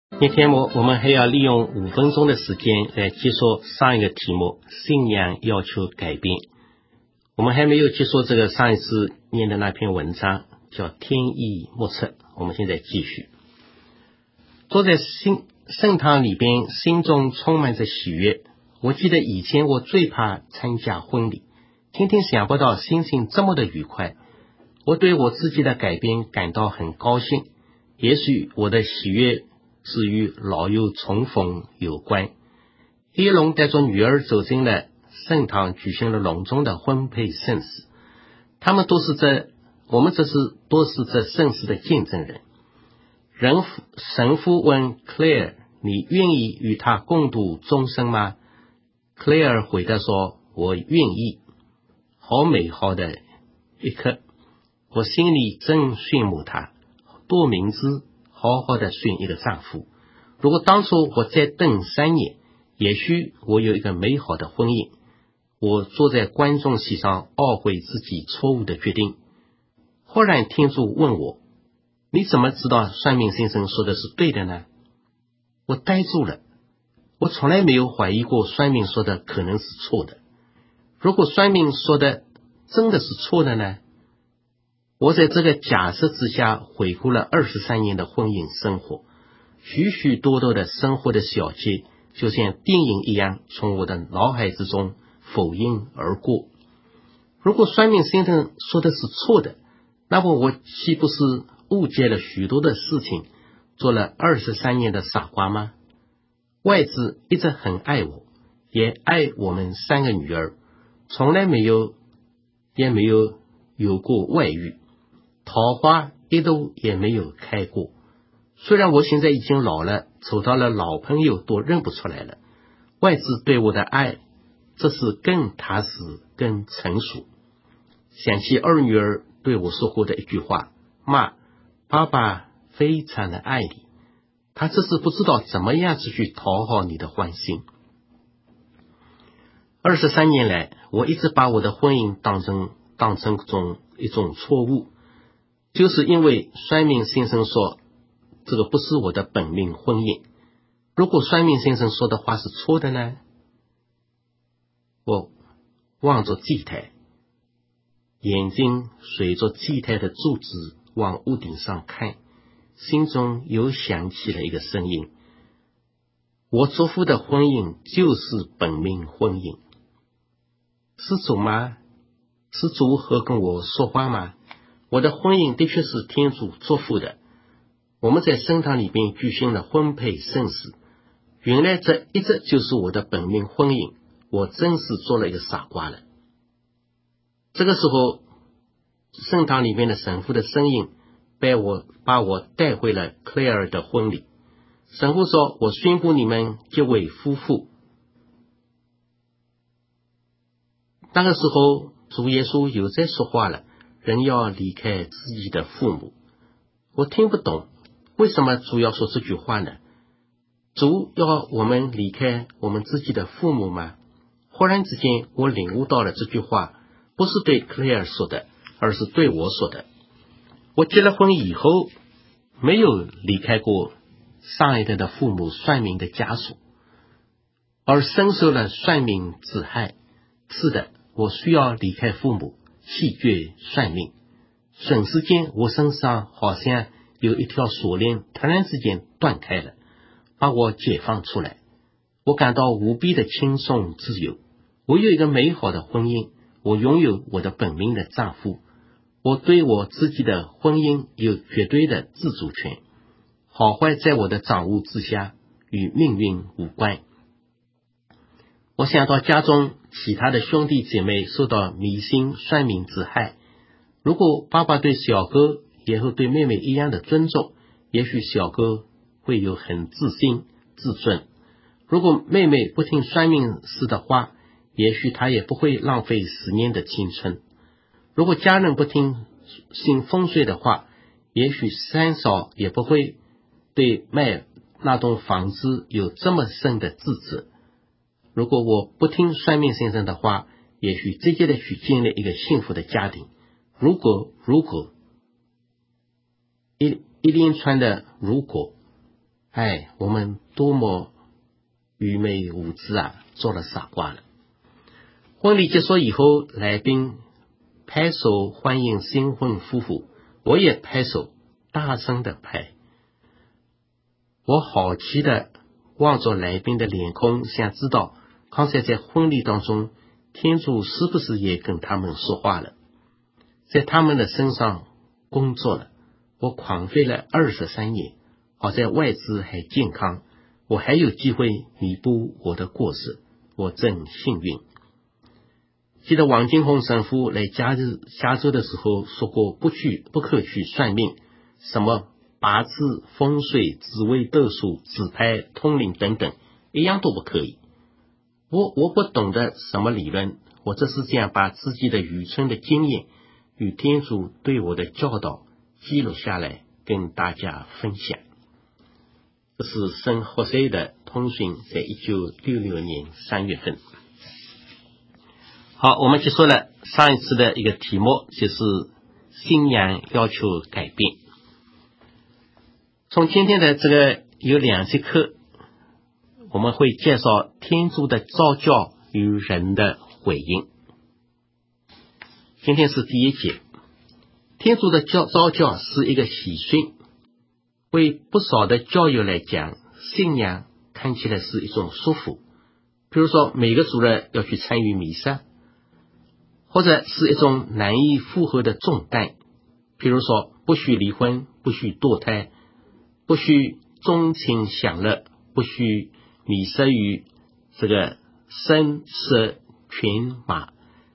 今天我们还要利用5分钟的时间来接受上一个题目，信仰要求改变。我们还没有结束这个上一次念的那篇文章，叫天意莫测。我们现在继续。坐在圣堂里边，心中充满着喜悦。我记得以前我最怕参加婚礼，天天想不到心情这么的愉快。我对我自己的改变感到很高兴，也许我的喜悦是与老友重逢有关。叶龙带着女儿走进了圣堂，举行了隆重的婚配盛事。我们都是这盛事的见证人。神父问 Claire： 你愿意与他共度终生吗？ Claire 回答说：我愿意。好美好的一刻，我心里真羡慕他，多明智，好好的选一个丈夫。如果当初我再等3年，也许我有一个美好的婚姻。我坐在观众席上懊悔自己错误的决定。忽然天主问我：你怎么知道算命先生说的是对的呢？我呆住了。我从来没有怀疑过算命说的可能是错的。如果算命说的真的是错的呢？我在这个假设之下回顾了23年的婚姻生活，许许多多的生活的小节就像电影一样从我的脑海之中否映而过。如果算命先生说的是错的，那么我岂不是误解了许多的事情，做了23年的傻瓜吗？外子一直很爱我，也爱我们3个女儿，从来没有过外遇，桃花一朵也没有开过。虽然我现在已经老了，走到了老朋友都认不出来了，外子对我的爱，这是更踏实更成熟。想起2女儿对我说过的一句话：妈，爸爸非常的爱你，他只是不知道怎么样子去讨好你的欢心。23年来，我一直把我的婚姻当成一种错误，就是因为算命先生说这个不是我的本命婚姻。如果算命先生说的话是错的呢？我望着祭台，眼睛随着祭台的柱子往屋顶上看，心中又响起了一个声音：我祖父的婚姻就是本命婚姻。是主吗？是主和跟我说话吗？我的婚姻的确是天主祝福的。我们在圣堂里边举行了婚配盛事，原来这一直就是我的本命婚姻，我真是做了一个傻瓜了。这个时候，圣堂里面的神父的声音把我带回了克莱尔的婚礼。神父说：我宣布你们结为夫妇。那个时候主耶稣又在说话了，人要离开自己的父母。我听不懂为什么主要说这句话呢？主要我们离开我们自己的父母吗？忽然之间我领悟到了这句话不是对克莱尔说的，而是对我说的。我结了婚以后没有离开过上一代的父母算命的枷锁，而深受了算命之害。是的，我需要离开父母，弃绝算命。瞬时间我身上好像有一条锁链突然之间断开了，把我解放出来。我感到无比的轻松自由。我有一个美好的婚姻，我拥有我的本命的丈夫，我对我自己的婚姻有绝对的自主权，好坏在我的掌握之下，与命运无关。我想到家中其他的兄弟姐妹受到迷信算命之害，如果爸爸对小哥也会对妹妹一样的尊重，也许小哥会有很自信自尊。如果妹妹不听算命师的话，也许她也不会浪费10年的青春。如果家人不听信风水的话，也许三嫂也不会对卖那栋房子有这么深的自责。如果我不听算命先生的话，也许直接的去建立一个幸福的家庭。如果一连串的如果， 我们多么愚昧无知啊，做了傻瓜了。婚礼结束以后，来宾拍手欢迎新婚夫妇，我也拍手大声的拍。我好奇的望着来宾的脸孔，想知道刚才在婚礼当中，天主是不是也跟他们说话了，在他们的身上工作了。我狂飞了23年，好在外资还健康，我还有机会弥补我的过失，我真幸运。记得王金红神父来加州的时候说过，不可去算命，什么八字、风水、紫微斗数、指派、通灵等等，一样都不可以。我不懂得什么理论，我只是这样把自己的愚蠢的经验与天主对我的教导记录下来，跟大家分享。这是圣何塞的通讯，在1966年3月份。好，我们结束了上一次的一个题目，就是信仰要求改变。从今天的这个有2节课，我们会介绍天主的召叫与人的回应。今天是第1节，天主的召叫是一个喜讯，为不少的教友来讲，信仰看起来是一种束缚，比如说每个主日要去参与弥撒，或者是一种难以负荷的重担，比如说不许离婚，不许堕胎，不许纵情享乐，不许迷失于这个声色犬马。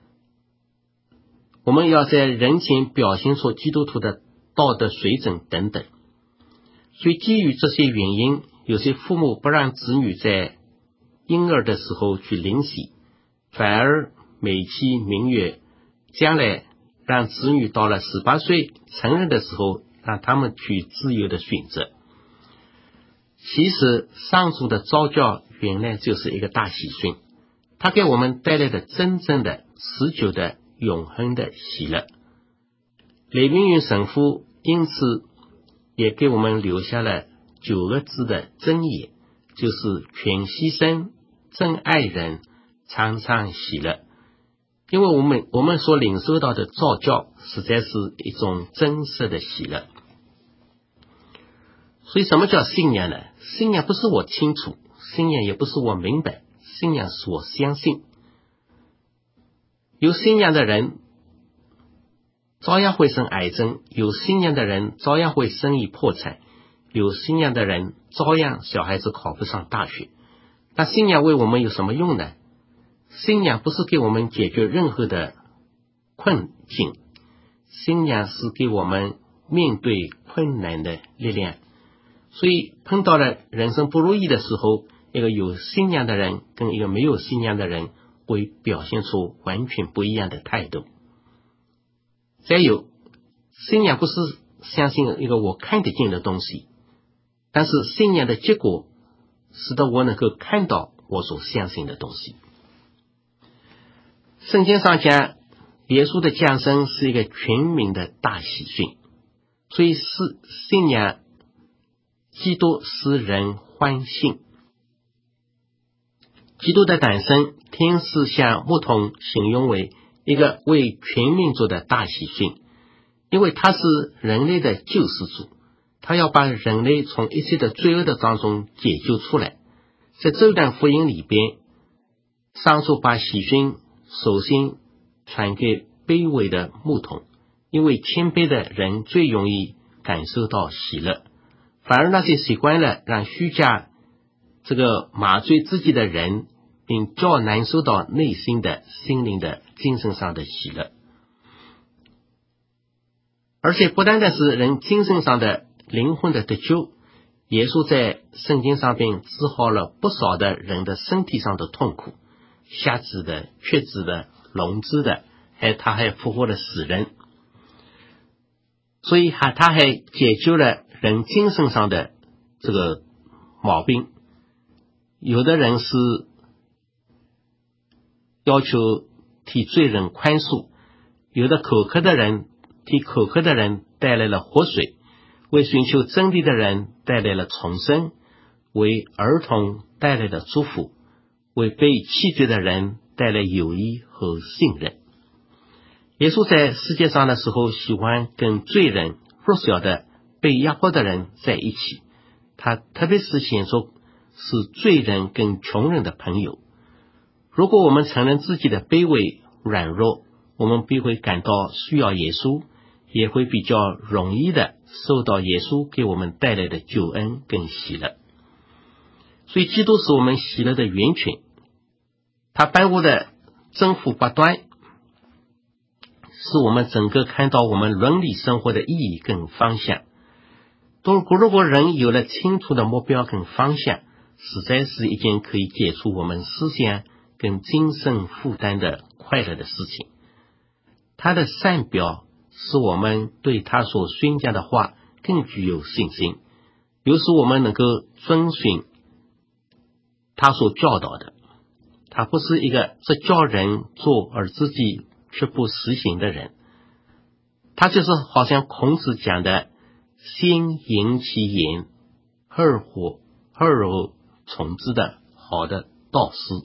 我们要在人前表现出基督徒的道德水准等等。所以基于这些原因，有些父母不让子女在婴儿的时候去领洗，反而美其名曰将来让子女到了18岁成人的时候，让他们去自由的选择。其实上主的召叫原来就是一个大喜讯，它给我们带来的真正的持久的永恒的喜乐。雷明云神父因此也给我们留下了9个字的箴言，就是全牺牲，真爱人，常常喜乐。因为我们所领受到的召叫实在是一种真实的喜乐。所以什么叫信仰呢？信仰不是我清楚，信仰也不是我明白，信仰是我相信。有信仰的人照样会生癌症，有信仰的人照样会生意破产，有信仰的人照样小孩子考不上大学。那信仰为我们有什么用呢？信仰不是给我们解决任何的困境，信仰是给我们面对困难的力量。所以碰到了人生不如意的时候，一个有信仰的人跟一个没有信仰的人会表现出完全不一样的态度。再有，信仰不是相信一个我看得见的东西，但是信仰的结果使得我能够看到我所相信的东西。圣经上讲，耶稣的降生是一个全民的大喜讯，所以是信仰基督使人欢庆。基督的诞生，天使向牧童形容为一个为全民族的大喜讯，因为他是人类的救世主，他要把人类从一切的罪恶的当中解救出来。在这段福音里边，上主把喜讯首先传给卑微的牧童，因为谦卑的人最容易感受到喜乐，反而那些习惯了让虚假这个麻醉自己的人，并较难受到内心的心灵的精神上的喜乐。而且不单单是人精神上的灵魂的得救，耶稣在圣经上边治好了不少的人的身体上的痛苦，瞎子的、瘸子的、聋子的，他还复活了死人，所以他还解救了人精神上的这个毛病。有的人是要求替罪人宽恕，有的口渴的人替口渴的人带来了活水，为寻求真理的人带来了重生， 为儿童带来的祝福，为被弃绝的人带来友谊和信任。耶稣在世界上的时候，喜欢跟罪人、弱小的、被压迫的人在一起，他特别是显出是罪人跟穷人的朋友。如果我们承认自己的卑微软弱，我们必会感到需要耶稣，也会比较容易的受到耶稣给我们带来的救恩跟喜乐。所以基督是我们喜乐的源泉，他伴我的征服不断，使我们整个看到我们伦理生活的意义跟方向。如果人有了清楚的目标跟方向，实在是一件可以解除我们思想跟精神负担的快乐的事情。他的善表使我们对他所宣讲的话更具有信心，有时我们能够遵循他所教导的。他不是一个只叫人做而自己却不实行的人，他就是好像孔子讲的先言其言，后从之的好的导师。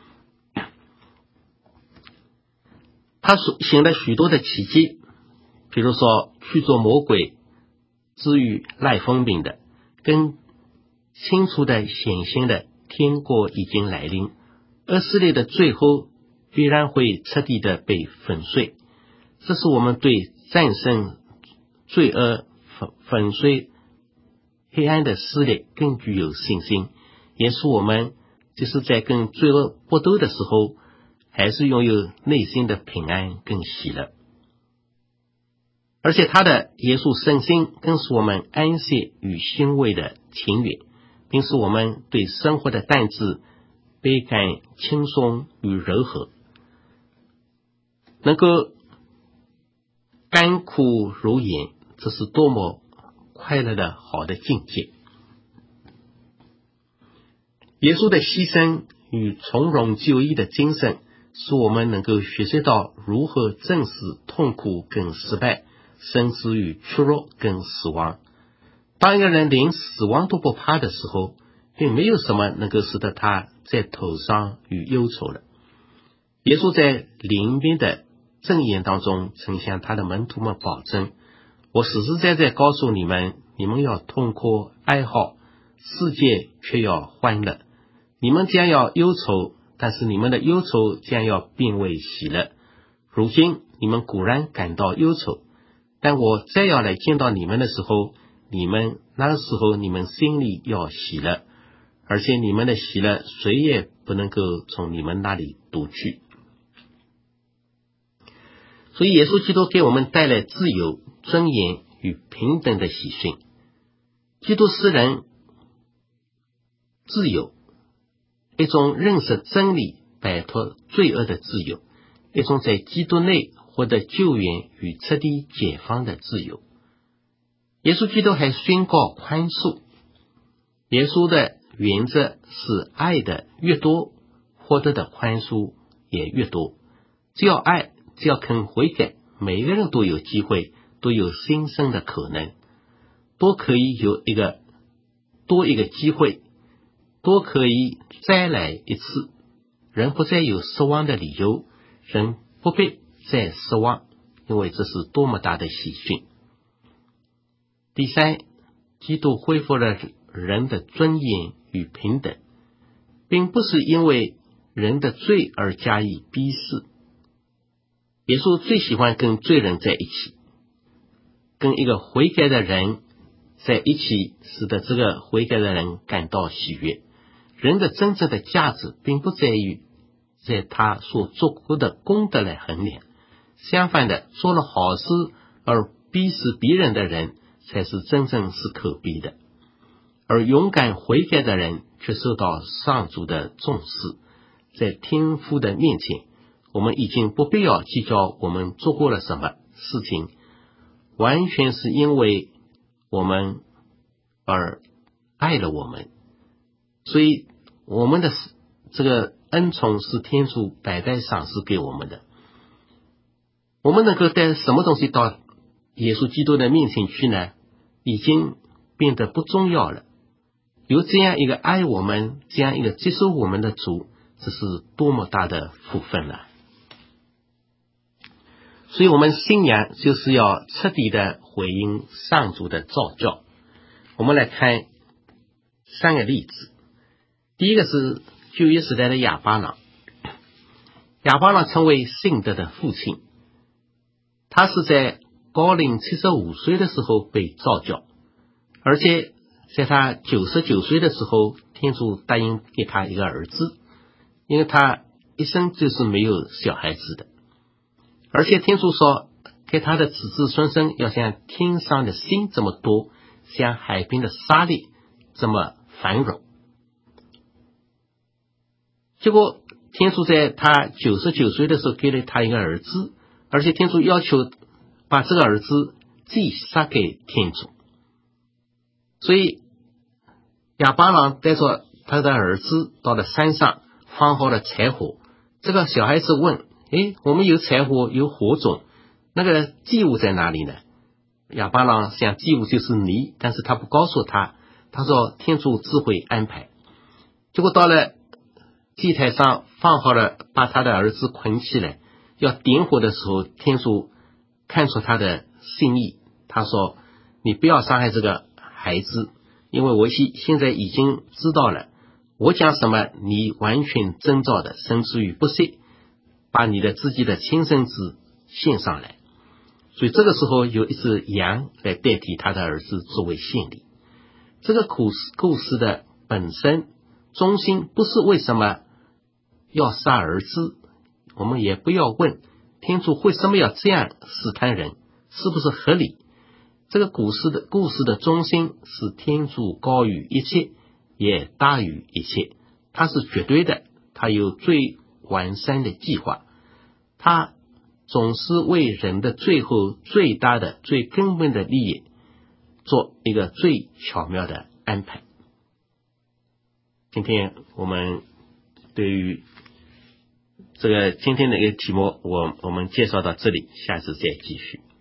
他行了许多的奇迹，比如说驱逐魔鬼、治愈赖风病的，更清楚的显现的天国已经来临，以色列的最后必然会彻底的被粉碎。这是我们对战胜罪恶、粉碎黑暗的势力更具有信心，也是我们就是在跟罪恶搏斗的时候，还是拥有内心的平安跟喜乐。而且他的耶稣圣心更是我们安息与欣慰的情缘，并使我们对生活的担子倍感轻松与柔和，能够甘苦如盐，这是多么快乐的好的境界。耶稣的牺牲与从容就义的精神，使我们能够学习到如何正视痛苦跟失败，甚至于屈辱跟死亡。当一个人连死亡都不怕的时候，并没有什么能够使得他在头上与忧愁了。耶稣在灵边的证言当中曾向他的门徒们保证，我实实在在告诉你们，你们要痛哭哀嚎，世界却要欢乐。你们将要忧愁，但是你们的忧愁将要变为喜乐。如今你们固然感到忧愁，但我再要来见到你们的时候，那个时候你们心里要喜乐，而且你们的喜乐谁也不能够从你们那里夺去。所以耶稣基督给我们带来自由、尊严与平等的喜讯。基督使人自由，一种认识真理、摆脱罪恶的自由，一种在基督内获得救援与彻底解放的自由。耶稣基督还宣告宽恕。耶稣的原则是爱的越多，获得的宽恕也越多。只要爱，只要肯悔改，每个人都有机会，都有新生的可能，都可以有多一个机会，都可以再来一次。人不再有失望的理由，人不必再失望，因为这是多么大的喜讯。第三，基督恢复了人的尊严与平等，并不是因为人的罪而加以鄙视。耶稣最喜欢跟罪人在一起，跟一个悔改的人在一起，使得这个悔改的人感到喜悦。人的真正的价值并不在于在他所做过的功德来衡量，相反的，做了好事而鄙视别人的人才是真正是可悲的，而勇敢悔改的人却受到上主的重视。在天父的面前，我们已经不必要计较我们做过了什么事情，完全是因为我们而爱了我们。所以我们的这个恩宠是天主白白赏赐给我们的。我们能够带什么东西到耶稣基督的面前去呢？已经变得不重要了， 有这样一个爱我们、这样一个接受我们的主，这是多么大的福分啊！所以我们信仰就是要彻底的回应上主的召叫。我们来看3个例子。第一个是旧约时代的亚巴郎。亚巴郎称为信德的父亲，他是在高龄75岁的时候被召叫，而且在他99岁的时候，天主答应给他一个儿子，因为他一生就是没有小孩子的，而且天主说给他的子子孙孙要像天上的星这么多，像海边的沙粒这么繁荣。结果天主在他99岁的时候给了他一个儿子，而且天主要求把这个儿子祭杀给天主。所以亚巴郎带着他的儿子到了山上，放好了柴火。这个小孩子问，我们有柴火有火种，那个祭物在哪里呢？亚巴郎想祭物就是你，但是他不告诉他，他说天主自会安排。结果到了祭台上放好了，把他的儿子捆起来，要点火的时候，天主看出他的心意，他说你不要伤害这个孩子，因为我现在已经知道了，我讲什么你完全遵照的，甚至于不惜把你的自己的亲生子献上来。所以这个时候有一只羊来代替他的儿子作为献礼。这个故事的本身中心不是为什么要杀儿子，我们也不要问天主为什么要这样试探人，是不是合理。这个故事的中心是天主高于一切，也大于一切，他是绝对的，他有最完善的计划，他总是为人的最后最大的最根本的利益做一个最巧妙的安排。今天我们对于这个今天的一个题目我们介绍到这里，下次再继续。